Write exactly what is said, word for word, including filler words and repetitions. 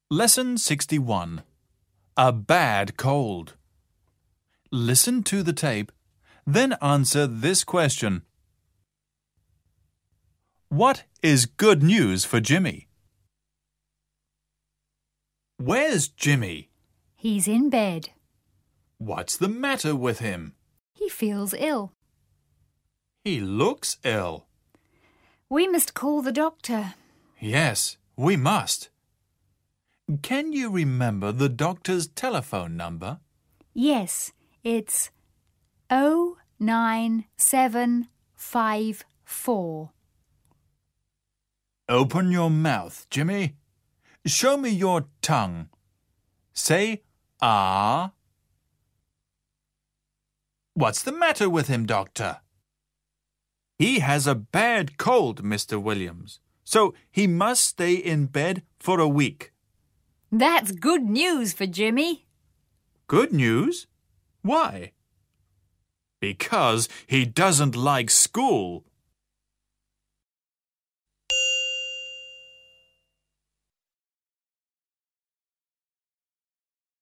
Lesson sixty-one. A bad cold. Listen to the tape, then answer this question. What is good news for Jimmy? Where's Jimmy? He's in bed. What's the matter with him? He feels ill. He looks ill. We must call the doctor. Yes, we must. Can you remember the doctor's telephone number? Yes, it's oh nine seven five four. Open your mouth, Jimmy. Show me your tongue. Say ah. What's the matter with him, doctor? He has a bad cold, Mister Williams, so he must stay in bed for a week. That's good news for Jimmy. Good news? Why? Because he doesn't like school.